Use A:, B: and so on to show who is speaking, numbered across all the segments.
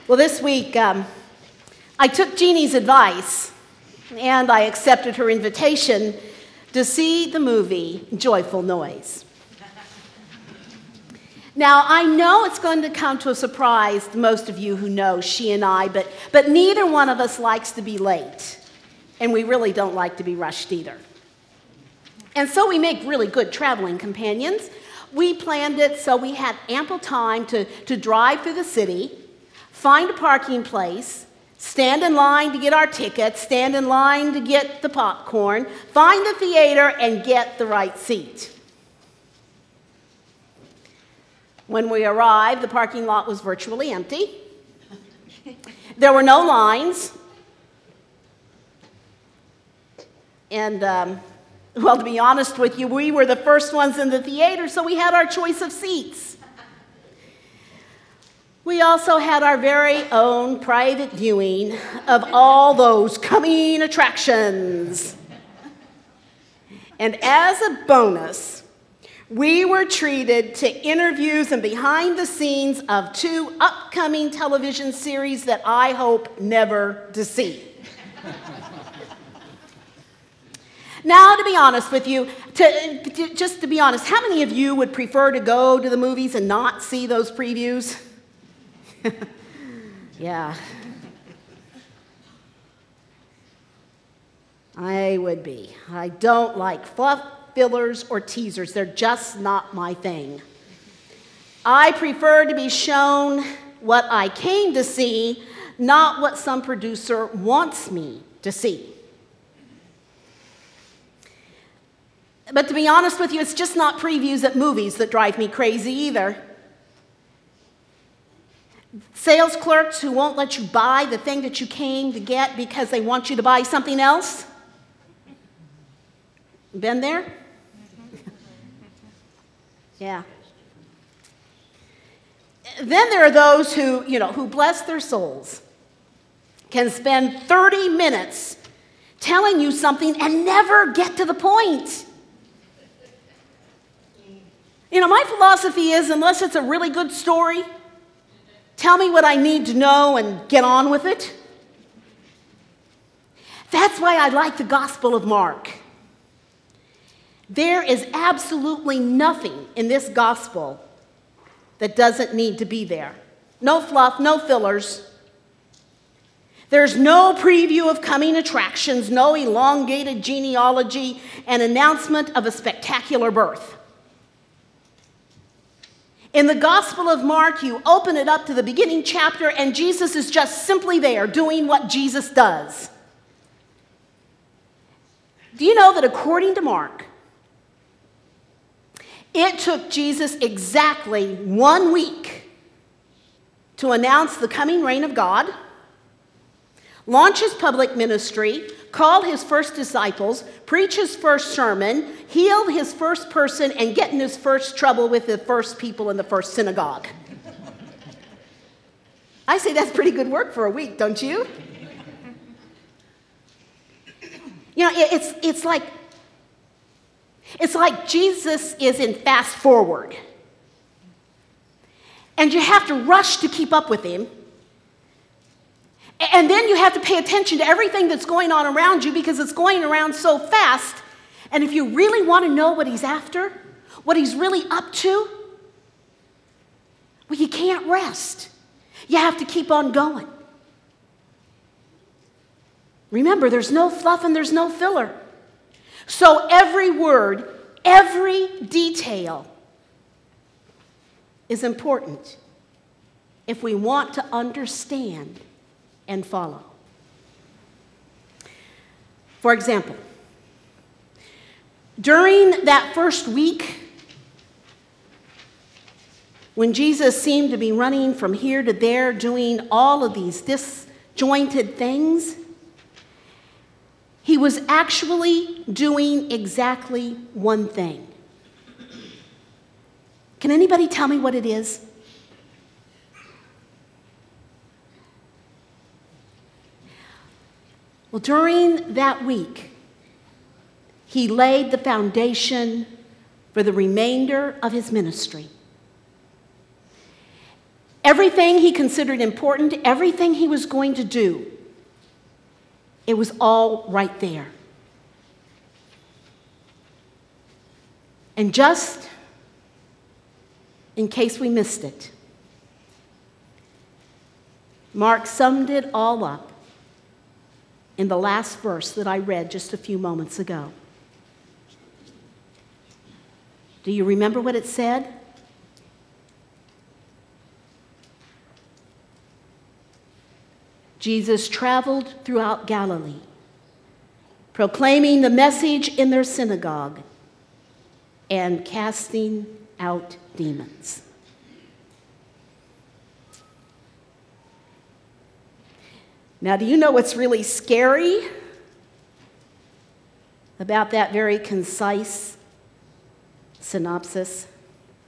A: Well, this week, I took Jeannie's advice, and I accepted her invitation to see the movie Joyful Noise. Now, I know it's going to come to a surprise to most of you who know she and I, but neither one of us likes to be late, and we really don't like to be rushed either. And so we make really good traveling companions. We planned it so we had ample time to drive through the city, find a parking place, stand in line to get our tickets, stand in line to get the popcorn, find the theater, and get the right seat. When we arrived, the parking lot was virtually empty. There were no lines. And, well, to be honest with you, we were the first ones in the theater, so we had our choice of seats. We also had our very own private viewing of all those coming attractions. And as a bonus, we were treated to interviews and behind the scenes of 2 upcoming television series that I hope never to see. Now, to be honest with you, just to be honest, how many of you would prefer to go to the movies and not see those previews? Yeah. I would be. I don't like fluff, fillers, or teasers. They're just not my thing. I prefer to be shown what I came to see, not what some producer wants me to see. But to be honest with you, it's just not previews at movies that drive me crazy either. Sales clerks who won't let you buy the thing that you came to get because they want you to buy something else. Been there? Yeah. Then there are those who bless their souls, can spend 30 minutes telling you something and never get to the point. My philosophy is, unless it's a really good story, tell me what I need to know and get on with it. That's why I like the Gospel of Mark. There is absolutely nothing in this gospel that doesn't need to be there. No fluff, no fillers. There's no preview of coming attractions, no elongated genealogy, and announcement of a spectacular birth. In the Gospel of Mark, you open it up to the beginning chapter, and Jesus is just simply there doing what Jesus does. Do you know that according to Mark, it took Jesus exactly 1 week to announce the coming reign of God, launch his public ministry, call his first disciples, preach his first sermon, heal his first person, and get in his first trouble with the first people in the first synagogue? I say that's pretty good work for a week, don't you? It's like Jesus is in fast forward. And you have to rush to keep up with him. And then you have to pay attention to everything that's going on around you because it's going around so fast. And if you really want to know what he's after, what he's really up to, well, you can't rest. You have to keep on going. Remember, there's no fluff and there's no filler. So every word, every detail is important if we want to understand and follow. For example, during that first week, when Jesus seemed to be running from here to there, doing all of these disjointed things, he was actually doing exactly one thing. Can anybody tell me what it is? Well, during that week, he laid the foundation for the remainder of his ministry. everything he considered important, everything he was going to do, it was all right there. And just in case we missed it, Mark summed it all up in the last verse that I read just a few moments ago. Do you remember what it said? Jesus traveled throughout Galilee, proclaiming the message in their synagogue and casting out demons. Now, do you know what's really scary about that very concise synopsis?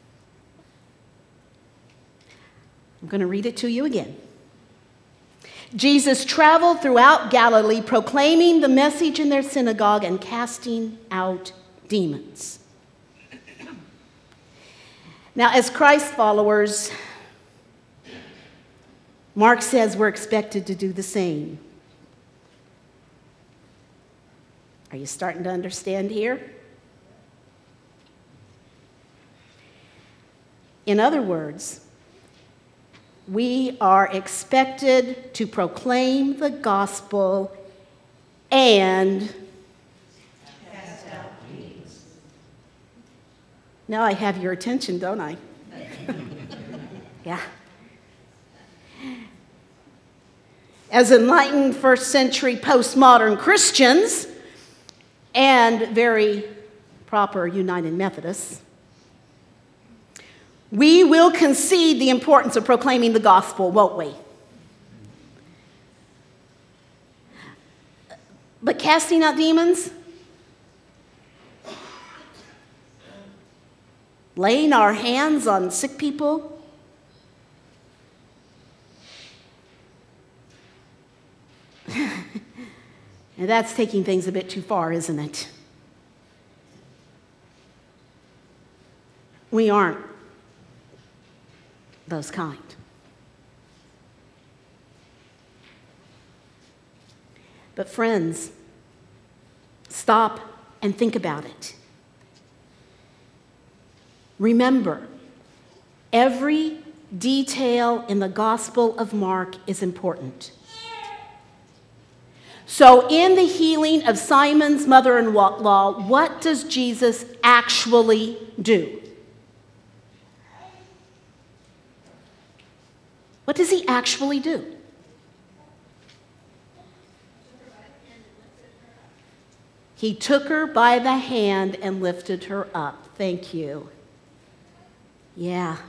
A: I'm going to read it to you again. Jesus traveled throughout Galilee, proclaiming the message in their synagogue and casting out demons. Now, as Christ followers, Mark says we're expected to do the same. Are you starting to understand here? In other words, we are expected to proclaim the gospel and cast out demons. Now I have your attention, don't I? Yeah. As enlightened first century postmodern Christians and very proper United Methodists, we will concede the importance of proclaiming the gospel, won't we? But casting out demons, laying our hands on sick people, and that's taking things a bit too far, isn't it? We aren't those kind. But friends, stop and think about it. Remember, every detail in the Gospel of Mark is important. So in the healing of Simon's mother-in-law, what does Jesus actually do? What does he actually do? He took her by the hand and lifted her up. Thank you. Yeah.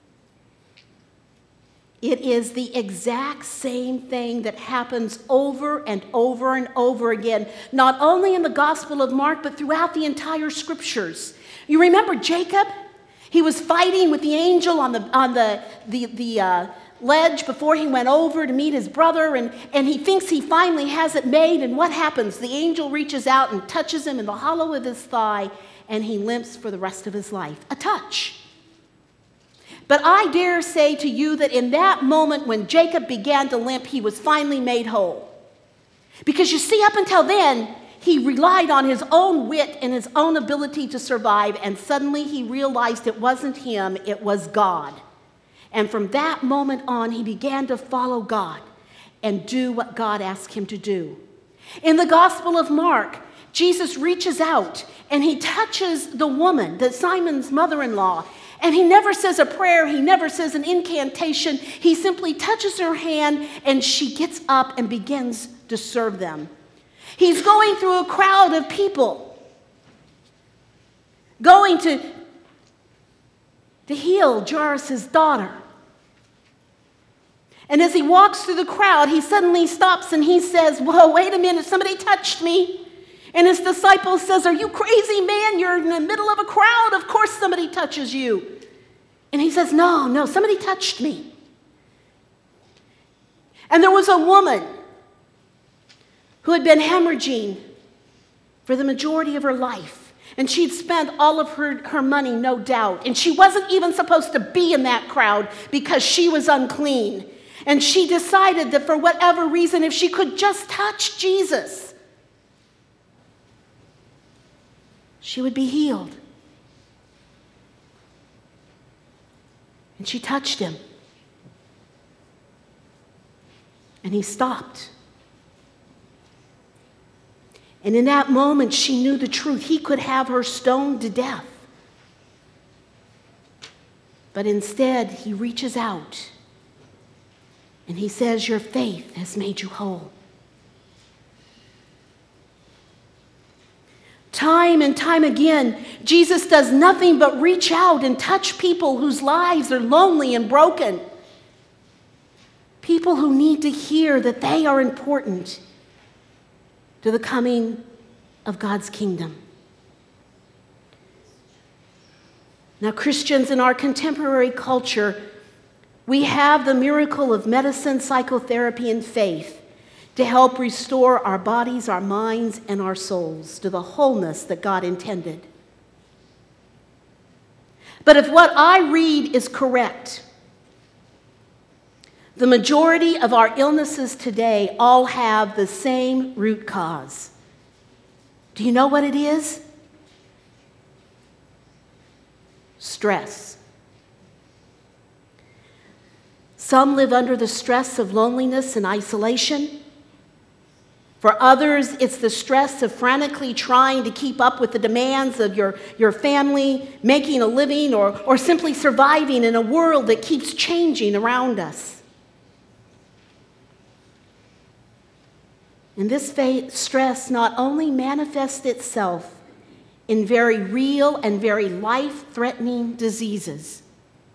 A: It is the exact same thing that happens over and over and over again, not only in the Gospel of Mark, but throughout the entire Scriptures. You remember Jacob? He was fighting with the angel on the ledge before he went over to meet his brother, and he thinks he finally has it made, and what happens? The angel reaches out and touches him in the hollow of his thigh, and he limps for the rest of his life. A touch. But I dare say to you that in that moment when Jacob began to limp, he was finally made whole. Because you see, up until then, he relied on his own wit and his own ability to survive, and suddenly he realized it wasn't him, it was God. And from that moment on, he began to follow God and do what God asked him to do. In the Gospel of Mark, Jesus reaches out and he touches the woman, Simon's mother-in-law, and he never says a prayer, he never says an incantation. He simply touches her hand and she gets up and begins to serve them. He's going through a crowd of people, going to heal Jairus' daughter. And as he walks through the crowd, he suddenly stops and he says, "Whoa, wait a minute, somebody touched me." And his disciple says, "Are you crazy, man? You're in the middle of a crowd. Of course somebody touches you." And he says, No, somebody touched me. And there was a woman who had been hemorrhaging for the majority of her life. And she'd spent all of her money, no doubt. And she wasn't even supposed to be in that crowd because she was unclean. And she decided that for whatever reason, if she could just touch Jesus, she would be healed. And she touched him. And he stopped. And in that moment, she knew the truth. He could have her stoned to death. But instead, he reaches out and he says, "Your faith has made you whole." Time and time again, Jesus does nothing but reach out and touch people whose lives are lonely and broken. People who need to hear that they are important to the coming of God's kingdom. Now, Christians in our contemporary culture, we have the miracle of medicine, psychotherapy, and faith to help restore our bodies, our minds, and our souls to the wholeness that God intended. But if what I read is correct, the majority of our illnesses today all have the same root cause. Do you know what it is? Stress. Some live under the stress of loneliness and isolation. For others, it's the stress of frantically trying to keep up with the demands of your family, making a living, or simply surviving in a world that keeps changing around us. And this stress not only manifests itself in very real and very life-threatening diseases,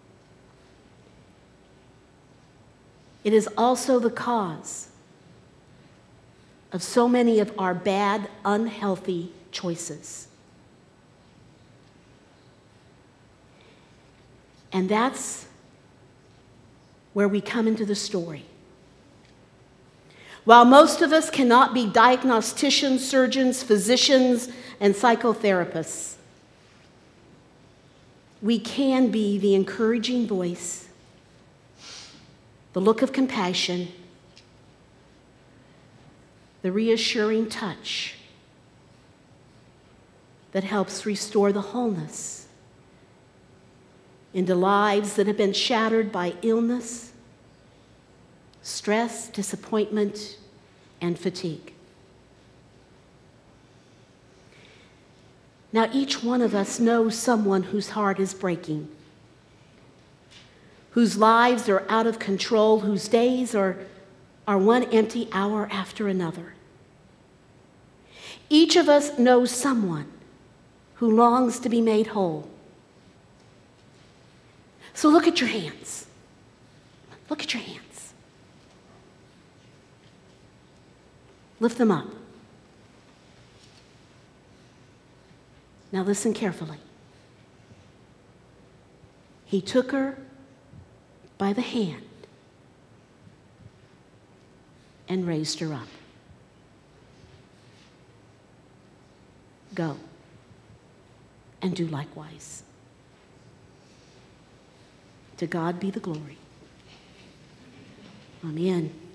A: it is also the cause of so many of our bad, unhealthy choices. And that's where we come into the story. While most of us cannot be diagnosticians, surgeons, physicians, and psychotherapists, we can be the encouraging voice, the look of compassion, the reassuring touch that helps restore the wholeness into lives that have been shattered by illness, stress, disappointment, and fatigue. Now, each one of us knows someone whose heart is breaking, whose lives are out of control, whose days are one empty hour after another. Each of us knows someone who longs to be made whole. So look at your hands. Look at your hands. Lift them up. Now listen carefully. He took her by the hand and raised her up. Go and do likewise. To God be the glory. Amen.